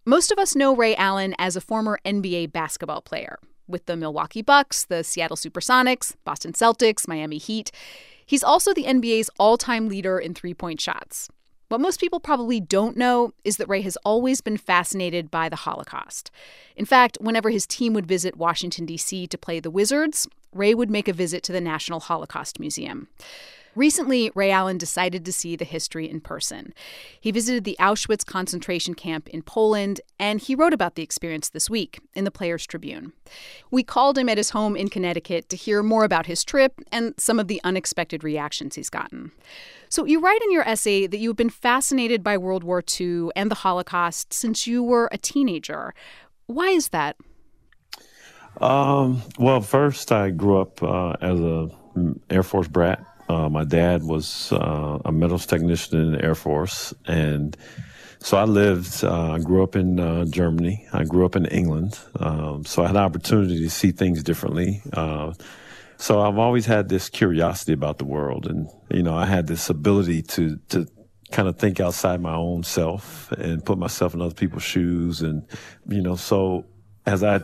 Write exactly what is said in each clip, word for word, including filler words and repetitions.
Most of us know Ray Allen as a former N B A basketball player with the Milwaukee Bucks, the Seattle Supersonics, Boston Celtics, Miami Heat. He's also the N B A's all-time leader in three-point shots. What most people probably don't know is that Ray has always been fascinated by the Holocaust. In fact, whenever his team would visit Washington, D C to play the Wizards, Ray would make a visit to the National Holocaust Museum. Recently, Ray Allen decided to see the history in person. He visited the Auschwitz concentration camp in Poland, and he wrote about the experience this week in the Players Tribune. We called him at his home in Connecticut to hear more about his trip and some of the unexpected reactions he's gotten. So you write in your essay that you've been fascinated by World War Two and the Holocaust since you were a teenager. Why is that? Um, well, first, I grew up uh, as an Air Force brat. Uh, my dad was uh, a metals technician in the Air Force, and so I lived, uh, I grew up in uh, Germany. I grew up in England, um, so I had the opportunity to see things differently. Uh, so I've always had this curiosity about the world, and, you know, I had this ability to, to kind of think outside my own self and put myself in other people's shoes. And, you know, so as I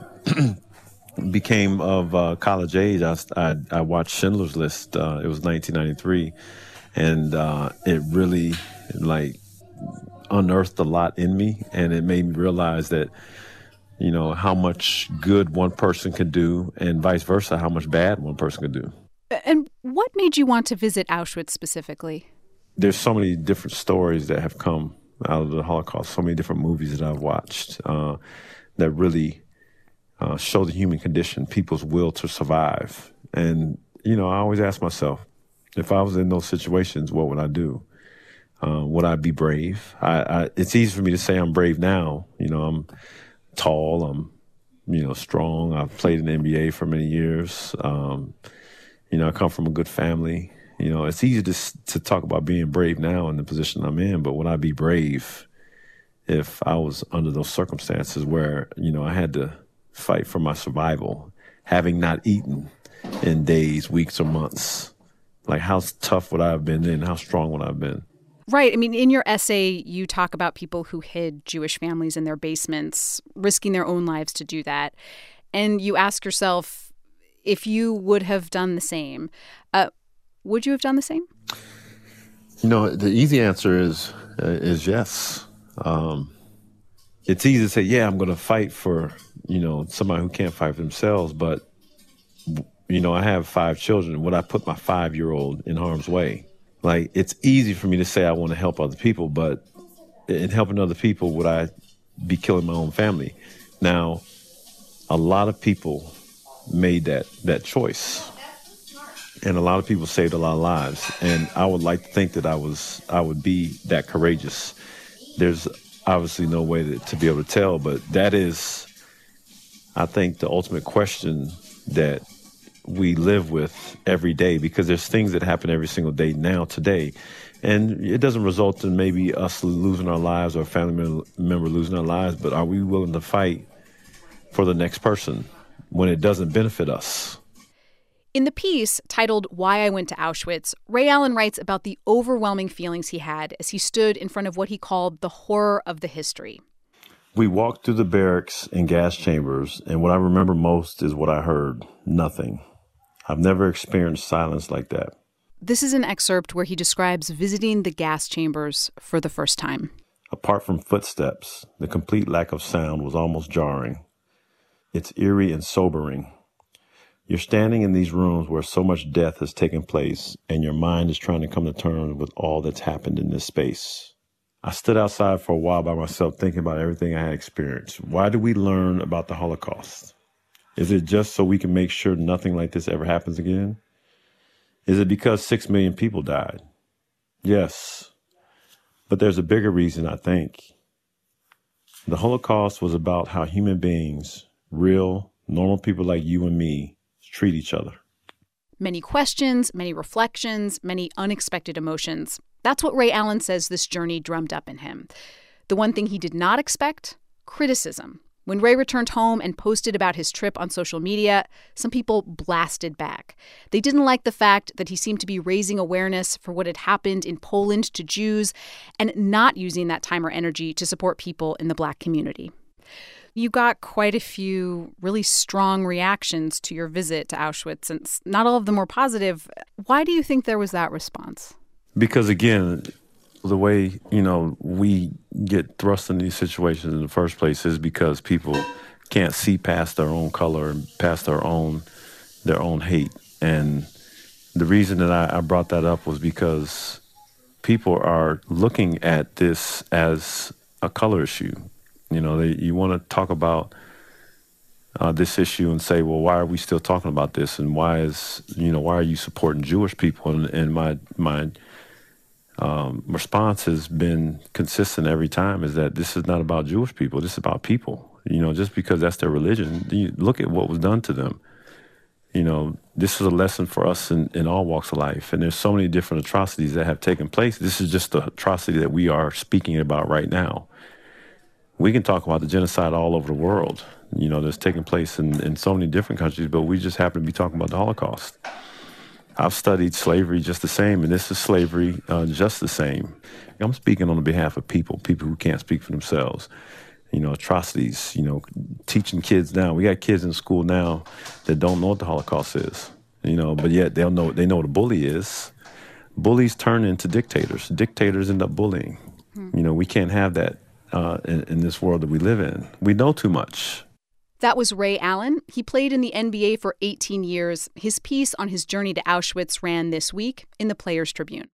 became of uh, college age, I, I, I watched Schindler's List. Uh, it was nineteen ninety-three, and uh, it really, like, unearthed a lot in me, and it made me realize that, you know, how much good one person could do, and vice versa, how much bad one person could do. And what made you want to visit Auschwitz specifically? There's so many different stories that have come out of the Holocaust, so many different movies that I've watched uh, that really Uh, show the human condition, people's will to survive. And, you know, I always ask myself, if I was in those situations, what would I do? Uh, would I be brave? I, I, it's easy for me to say I'm brave now. You know, I'm tall, I'm, you know, strong. I've played in the N B A for many years. Um, you know, I come from a good family. You know, it's easy to, to talk about being brave now in the position I'm in, but would I be brave if I was under those circumstances where, you know, I had to fight for my survival, having not eaten in days, weeks, or months? Like, how tough would I have been then? How strong would I have been? Right. I mean, in your essay, you talk about people who hid Jewish families in their basements, risking their own lives to do that. And you ask yourself if you would have done the same. Uh, would you have done the same? You know, the easy answer is uh, is yes. Um, it's easy to say, yeah, I'm going to fight for, you know, somebody who can't fight for themselves. But, you know, I have five children. Would I put my five-year-old in harm's way? Like, it's easy for me to say I want to help other people, but in helping other people, would I be killing my own family? Now, a lot of people made that that choice, and a lot of people saved a lot of lives. And I would like to think that I was I would be that courageous. There's obviously no way to, to be able to tell, but that is, I think, the ultimate question that we live with every day, because there's things that happen every single day now, today. And it doesn't result in maybe us losing our lives or a family member losing our lives, but are we willing to fight for the next person when it doesn't benefit us? In the piece titled Why I Went to Auschwitz, Ray Allen writes about the overwhelming feelings he had as he stood in front of what he called the horror of the history. We walked through the barracks and gas chambers, and what I remember most is what I heard: nothing. I've never experienced silence like that. This is an excerpt where he describes visiting the gas chambers for the first time. Apart from footsteps, the complete lack of sound was almost jarring. It's eerie and sobering. You're standing in these rooms where so much death has taken place, and your mind is trying to come to terms with all that's happened in this space. I stood outside for a while by myself thinking about everything I had experienced. Why do we learn about the Holocaust? Is it just so we can make sure nothing like this ever happens again? Is it because six million people died? Yes. But there's a bigger reason, I think. The Holocaust was about how human beings, real, normal people like you and me, treat each other. Many questions, many reflections, many unexpected emotions. That's what Ray Allen says this journey drummed up in him. The one thing he did not expect: criticism. When Ray returned home and posted about his trip on social media, some people blasted back. They didn't like the fact that he seemed to be raising awareness for what had happened in Poland to Jews and not using that time or energy to support people in the Black community. You got quite a few really strong reactions to your visit to Auschwitz, and not all of them were positive. Why do you think there was that response? Because, again, the way, you know, we get thrust in these situations in the first place is because people can't see past their own color and past their own their own hate. And the reason that I, I brought that up was because people are looking at this as a color issue. You know, they, you want to talk about uh, this issue and say, well, why are we still talking about this? And why is, you know, why are you supporting Jewish people? And, and my my Um, response has been consistent every time, is that this is not about Jewish people. This is about people. You know, just because that's their religion, you look at what was done to them. You know, this is a lesson for us in, in all walks of life. And there's so many different atrocities that have taken place. This is just the atrocity that we are speaking about right now. We can talk about the genocide all over the world, you know, that's taking place in, in so many different countries, but we just happen to be talking about the Holocaust. I've studied slavery just the same, and this is slavery uh, just the same. I'm speaking on behalf of people, people who can't speak for themselves. You know, atrocities, you know, teaching kids now. We got kids in school now that don't know what the Holocaust is, you know, but yet they'll know, they know what a bully is. Bullies turn into dictators. Dictators end up bullying. Hmm. You know, we can't have that uh, in, in this world that we live in. We know too much. That was Ray Allen. He played in the N B A for eighteen years. His piece on his journey to Auschwitz ran this week in the Players Tribune.